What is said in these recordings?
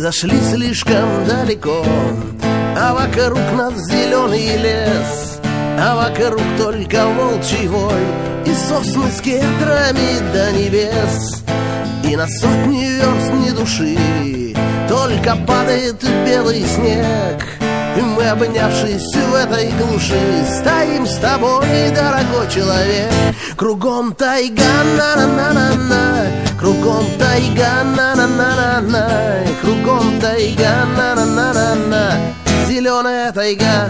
зашли слишком далеко, а вокруг нас зеленый лес, а вокруг только волчий вой и сосны с кедрами до небес. И на сотни верст ни души, только падает белый снег. И мы, обнявшись в этой глуши, стоим с тобой, дорогой человек. Кругом тайга, на-на-на-на-на, кругом тайга, на-на-на-на-на, кругом тайга, на-на-на-на-на, зеленая тайга.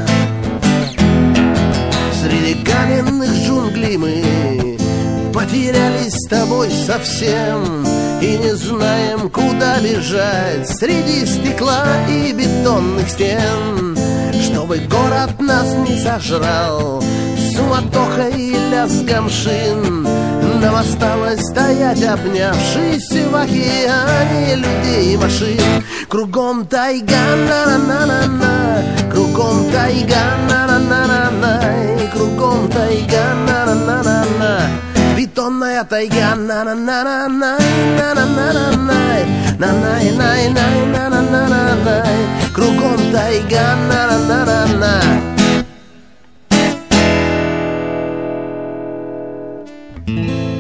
Среди каменных джунглей мы потерялись с тобой совсем и не знаем, куда бежать среди стекла и бетонных стен, чтобы город нас не сожрал суматохой и лязгом шин. Нам осталось стоять, обнявшись в океане людей и машин. Кругом тайга, на-на-на-на-на, кругом тайга, на-на-на-на-на, кругом тайга, на-на-на-на-на, бетонная тайга, на-на-на-на-на, на-на-на-на-на, на-на-на-на-на-на-на-на, кругом тайга, на-на-на-на-на.